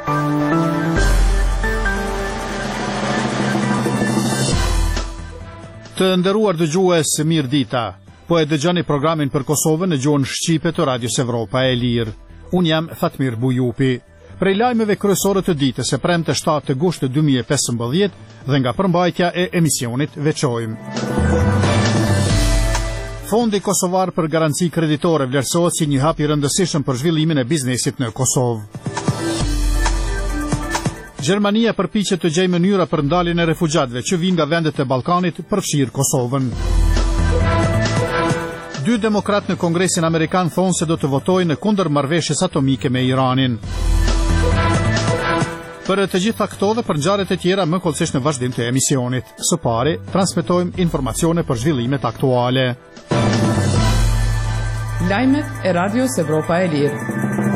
Të nderuar dëgjues, mirë dita. Po e dëgjoni programin për Kosovën në gjuhën shqipe të Radios Evropa e Lirë. Unë jam Fatmir Bujupi. Prej lajmeve kryesore të ditës së premte 7 gusht 2015 dhe nga përmbajtja e emisionit veçojmë. Fondi Kosovar për Garanci Kreditore vlerësohet si një hap i rëndësishëm për zhvillimin e biznesit në Kosovë. Gjermania përpiqet të gjejë mënyra për ndaljen e refugjatëve që vijnë nga vendet e Ballkanit, përfshirë Kosovën. 2 demokratë në Kongresin Amerikan thonë se do të votojnë kundër marrëveshjes atomike me Iranin. Për të gjitha këto dhe për ngjarjet e tjera më kollësisht në vazhdim të emisionit. Së pari, transmetojmë informacione për zhvillimet aktuale. Lajmet e Radios Evropa e Lirë.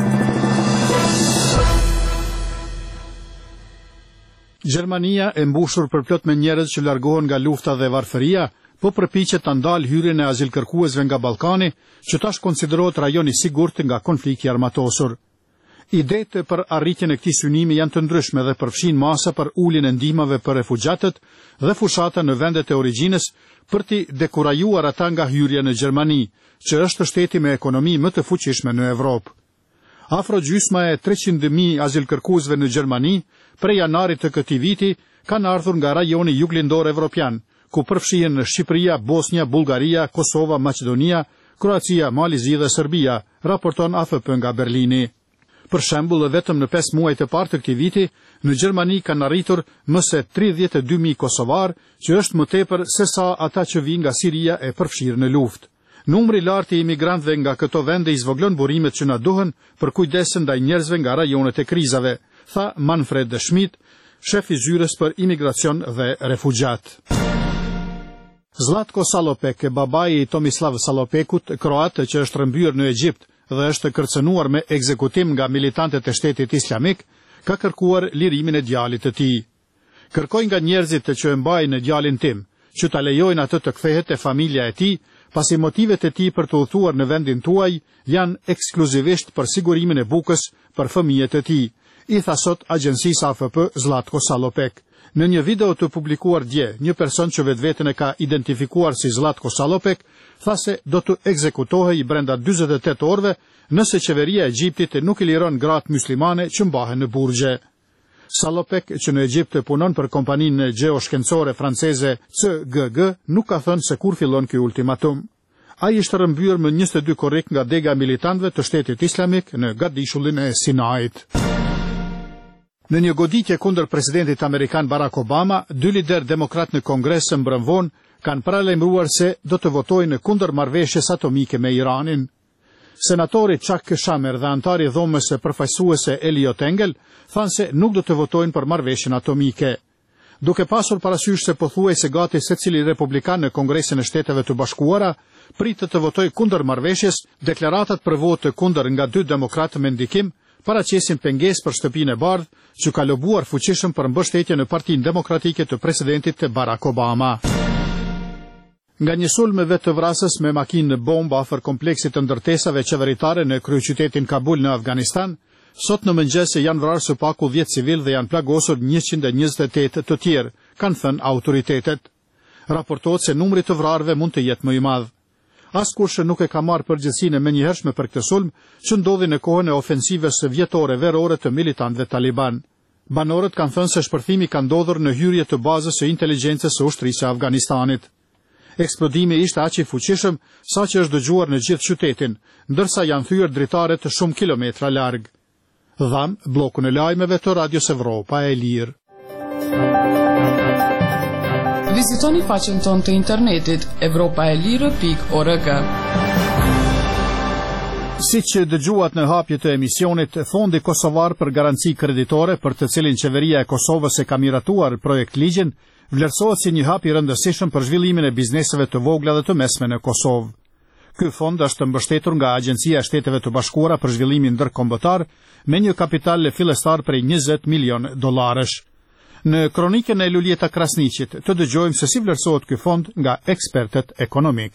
Gjermania, e mbushur përplot me njerëz që largohen nga lufta dhe varfëria, po përpiqet ta ndalë hyrjen e azilkërkuesve nga Ballkani, që tash konsiderohet rajon i sigurt nga konflikti armatosur. Idetë për arritjen e këtij synimi janë të ndryshme dhe përfshin masa për uljen e ndihmave për refugjatët dhe fushata në vendet e origjinës për t'i dekurajuar ata nga hyrja në Gjermani, që është shteti me ekonomi më të fuqishme në Evropë. Afro gjysma e 300.000 azilkërkuesve në Gjermani, prej janarit të këtij viti, kanë ardhur nga rajoni juglindor evropian, ku përfshihen Shqipëria, Bosnia, Bullgaria, Kosova, Maqedonia, Kroacia, Malizi dhe Serbia, raporton AFP nga Berlini. Për shembull, vetëm në 5 muajt e parë të këtij viti, në Gjermani kanë arritur më se 32.000 kosovar, që është më tepër se sa ata që vijnë nga Siria e përfshirë në luftë. Numri i lartë i imigrantëve nga këto vende i zvoglon burimet që na duhen për kujdesen ndaj njerëzve nga rajonet e krizave, tha Manfred Schmidt, shef i zyrës për imigracion dhe refugjat. Zlatko Salopek, babai i Tomislav Salopekut, kroat që është rrëmbyer në Egjipt dhe është kërcënuar me ekzekutim nga militantët e Shtetit Islamik, ka kërkuar lirimin e djalit të tij. Kërkoj nga njerëzit që e mbajnë djalin tim, që ta lejojnë atë të kthehet te familja e tij, pasi motivet e tij për të udhëtuar në vendin tuaj janë ekskluzivisht për sigurimin e bukës për fëmijët e tij, i tha sot agjencisë AFP Zlatko Salopek. Në një video të publikuar dje, një person që vetveten e ka identifikuar si Zlatko Salopek, tha se do të ekzekutohej brenda 48 orëve nëse qeveria e Egjiptit nuk i liron gratë muslimane që mbahen në burgje. Salopek, që në Egjipt punon për kompaninë gjeoshkencore franceze CGG, nuk ka thënë se kur fillon ky ultimatum. Ai ishte rrëmbyer më 22 korrik nga dega militantëve të Shtetit Islamik në Gadishullin e Sinait. Në një goditje kundër presidentit amerikan Barack Obama, 2 lider demokrat në Kongres së mbrëmvon kanë paralajmëruar se do të votojnë kundër marrëveshjes atomike me Iranin. Senatori Chuck Schumer dhe antari dhomës përfaqësuese Eliot Engel thanë se nuk do të votojnë për marrëveshjen atomike. Duke pasur parasysh se pothuajse gati secili republikan në Kongresin e Shteteve të Bashkuara pritet të votojë kundër marrëveshjes, deklaratat për votë kundër nga 2 demokratë me ndikim paraqesin pengesë për shtëpinë e bardhë, që ka lobuar fuqishëm për mbështetje në Partinë Demokratike të presidentit Barack Obama. Nga një sulm me vetë vrasës me makinë bombë afër kompleksit të ndërtesave qeveritare në kryeqytetin Kabul në Afganistan, sot në mëngjes janë vrarë së paku 10 civil dhe janë plagosur 128 të tjerë, kanë thënë autoritetet. Raportohet se numri të vrarëve mund të jetë më i madh. Askush nuk e ka marrë përgjegjësinë menjëhershme për këtë sulm që ndodhi në kohën e ofensivës vjetore verore të militantëve Taliban. Banorët kanë thënë se shpërthimi ka ndodhur në hyrje të bazës së inteligjencës së ushtrisë së Afganistanit. Eksplodimi ishte aq i fuqishëm sa që është dëgjuar në gjithë qytetin, ndërsa janë thyer dritare të shumë kilometra larg. Dham bllokun e lajmeve të Radios Evropa e Lirë. Vizitoni faqen tonë të internetit evropaelire.org. Siç dëgjuat në hapje të emisionit, Fondi Kosovar për Garanci Kreditore, për të cilin qeveria e Kosovës e ka miratuar projekt ligjin, vlerësohet si një hap i rëndësishëm për zhvillimin e bizneseve të vogla dhe të mesme në Kosovë. Ky fond është mbështetur nga Agjencia e Shteteve të Bashkuara për Zhvillimin Ndërkombëtar me një kapital fillestar prej $20 milion. Në kronikën e Luljeta Krasniqit të dëgjojmë se si vlerësohet ky fond nga ekspertët ekonomik.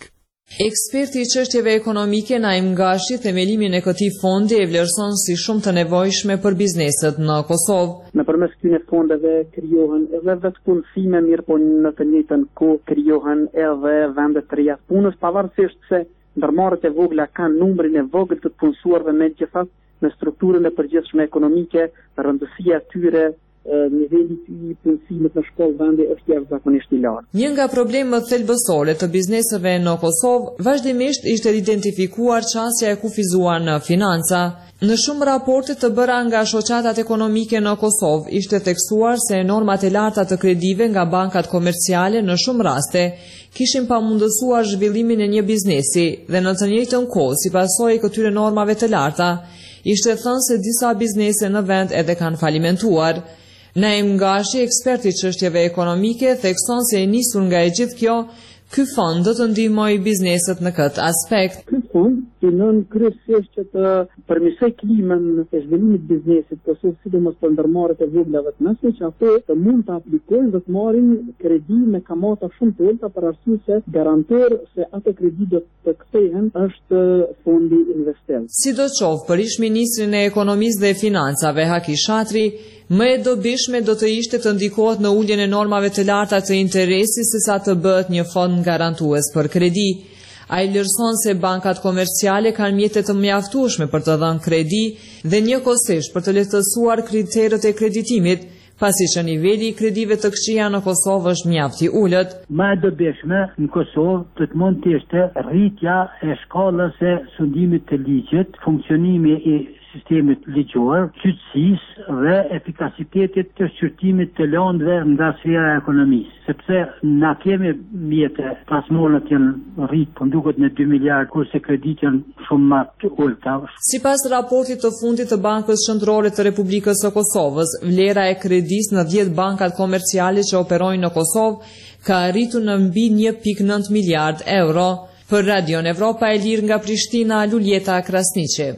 Eksperti i çështjeve ekonomike Naim Gashi themelimin e këtij fondi e vlerëson si shumë të nevojshme për bizneset në Kosovë. Nëpërmes këtyre fondeve krijohen edhe vetë punësime, mirë po në të njëjtën kohë krijohen edhe vende të reja punës, pavarësisht se ndërmarrjet e vogla kanë numrin e vogël të punësuarve, megjithatë në strukturën e përgjithshme ekonomike, rëndësia e tyre, niveli i punësimit në shkollë vendi është jashtëzakonisht i lartë. Një nga problemet thelbësore të bizneseve në Kosovë vazhdimisht ishte identifikuar çësia e kufizuar në financa. Në shumë raporte të bëra nga shoqatat ekonomike në Kosovë ishte theksuar se normat e larta të kredive nga bankat komerciale në shumë raste kishin pamundësuar zhvillimin e një biznesi dhe në të njëjtën kohë, si pasojë këtyre normave të larta, ishte thënë se disa biznese në vend edhe kanë falimentuar. Naim Gashi, ekspert i çështjeve ekonomike, thekson se e nisur nga e gjithë kjo, ky fond do të ndihmojë bizneset në këtë aspekt. Ky fond synon kryesisht që të përmirësojë klimën e zhvillimit të biznesit, sidomos për ndërmarrjet e vogla të mesme, që ato të mund të aplikojnë dhe të marrin kredi me kamata shumë të ulta, për arsye se garantor se ato kredi do të kthehen është fondi investim. Sidoqoftë, për ish-ministrin e ekonomisë dhe financave Haki Shatri, më e dobishme do të ishte të ndikohet në uljen e normave të larta të interesit sesa të bëhet një fond garantues për kredi. Ai vlerëson se bankat komerciale kanë mjete të mjaftueshme për të dhënë kredi dhe njëkohësisht për të lehtësuar kriteret e kreditimit, pasi që niveli i kredive të këqija në Kosovë është mjaft i ulët. Më e dobishme në Kosovë do të mund të ishte rritja e shkallës së sundimit të ligjit, funksionimi i sistemit ligjor, qytësisë dhe efikasitetit të shqyrtimit të lëndëve nga sfera e ekonomisë. Sepse na kemi mjete, pasmorët janë rritë, po nduket në 2 miliardë, kurse kredit janë shumë më të ulta. Sipas raportit të fundit të Bankës Qendrore të Republikës së Kosovës, vlera e kredisë në 10 bankat komerciale që operojnë në Kosovë ka arritur në mbi 1.9 miliard euro. Për Radion Evropa e Lirë nga Prishtina, Luljeta Krasniqi.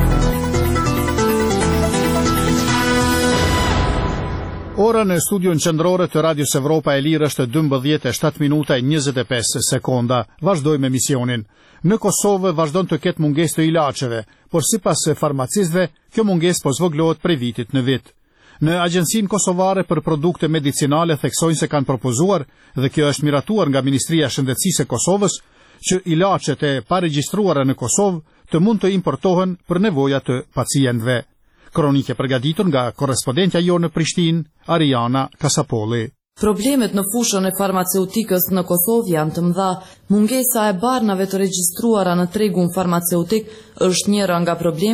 Ora në studion qendrore të Radios Evropa e Lirë është 12:07 minuta e 25 sekonda. Vazhdojmë emisionin. Në Kosovë vazhdon të ketë mungesë të ilaçeve, por sipas farmacistëve, kjo mungesë po zvogëlohet prej vitit në vit. Në Agjencinë Kosovare për Produkte Medicinale theksojnë se kanë propozuar, dhe kjo është miratuar nga Ministria e Shëndetësisë e Kosovës, që ilaçet e paregjistruara në Kosovë të mund të importohen për nevojat të pacientëve. Kronike përgatitur nga korrespondentja jo në Prishtinë, Ariana Kasapolli. Problemet në fushën e farmaceutikës në Kosovë janë të mëdha. Mungesa e barnave të regjistruara në tregun farmaceutik është njëra nga problemet